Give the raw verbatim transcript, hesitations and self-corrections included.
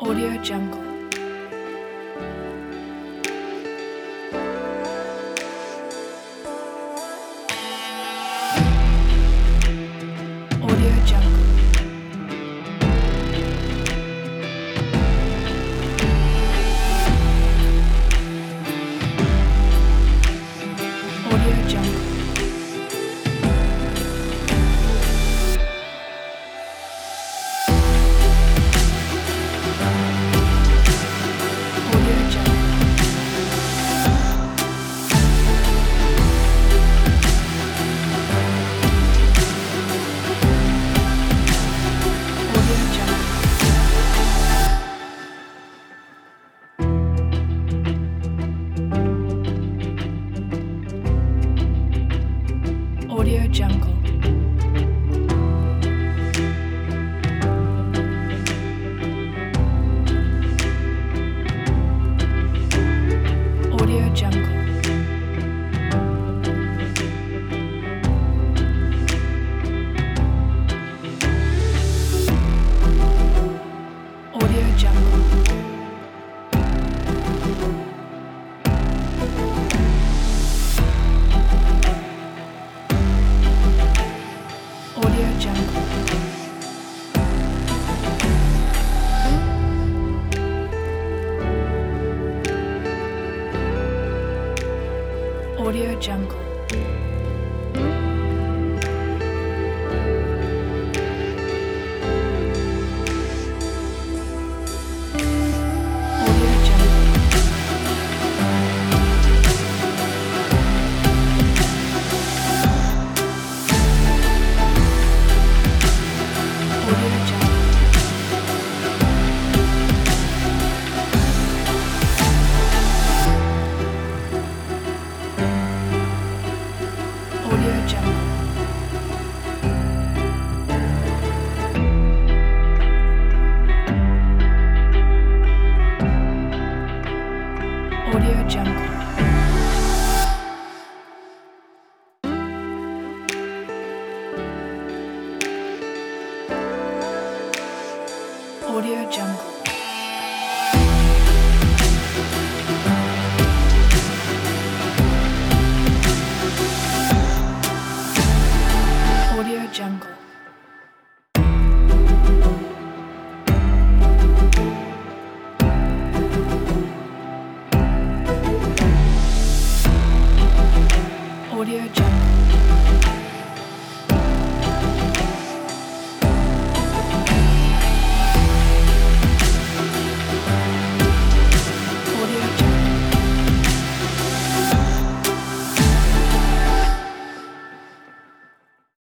Audio Jungle. Audio Jungle. Audio Jungle. Audio Jungle. Audio Jungle. Audio Jungle. Audio Jungle. Audio Jungle. Audio Jungle. Audio Jungle. Audio Jungle. Audio Jungle. Audio Jungle. Audio Jungle. Audio Jungle. Audio Jungle.